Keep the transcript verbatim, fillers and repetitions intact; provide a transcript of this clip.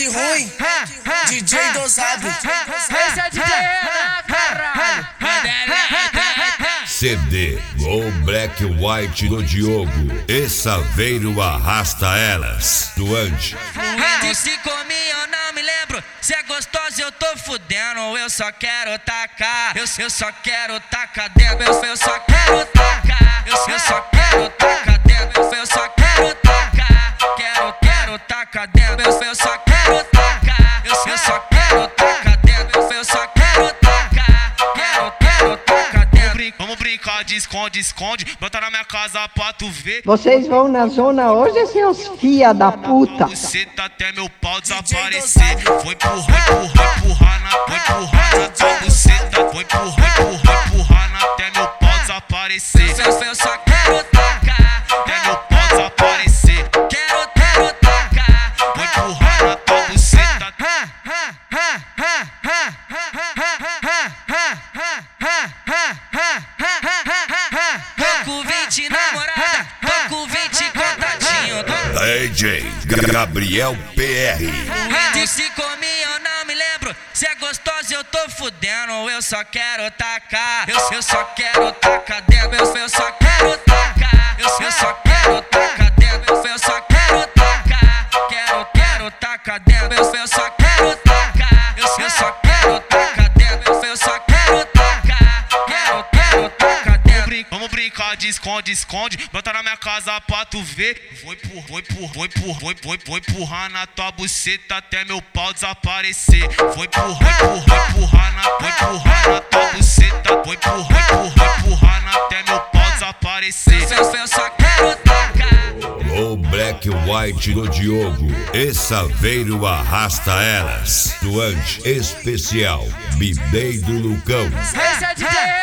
ruim, D J dosado. Esse é D J Renan, caralho. C D Go Black White do Diogo e Saveiro arrasta elas do Andy. Fluindo se comi, eu não me lembro. Se é gostoso eu tô fudendo, eu só quero tacar. Eu, eu só quero tacar dentro, eu, eu só quero tacar. Eu, eu só quero tacar dentro, eu, eu só quero tacar. Quero, quero tacar dentro, eu, eu só quero tacar. Eu, eu só quero tacar dentro, eu, eu só quero tacar. Quero, quero tacar dentro. Vamos brincar de esconde, esconde. Bota na minha casa pra tu ver. Vocês vão na zona hoje, seus fia da puta. Você tá até meu pau desaparecer. Vou empurrar, empurrar, empurrar na, vou empurrar na tua buceta. Vou empurrar, empurrar, empurrar na, até meu pau desaparecer. Eu, eu só quero tacar, até meu pau desaparecer. Quero, quero tacar. Vou empurrar na tua buceta. Tô com vinte namorada, tô com vinte contatinho. D J Gabriel P R. Se comi eu não me lembro. Se é gostoso eu tô fudendo, eu só quero tacar. Eu, eu só quero tacar dentro, eu, eu só quero tacar. Eu, eu só quero tacar dentro, eu, eu só quero tacar. Quero, quero tacar dentro, eu, eu só quero tacar. Eu, eu só quero tacar dentro, eu, eu só quero tacar. Quero, quero tacar dentro. Vamos brincar de esconde, esconde. Bota na minha casa pra tu ver. Vou empurrar, vou empurrar, vou empurrar, vou, vou, vou empurrar na tua buceta até meu pau desaparecer. Vou empurrar, empurrar, empurrar na, vou empurrar na tua buceta. Vou empurrar, empurrar, empurrar na, até meu pau desaparecer. Eu, eu só quero tacar. Go Black White do Diogo e Saveiro arrasta elas do Andy especial Bidei do Lucão. Esse é D J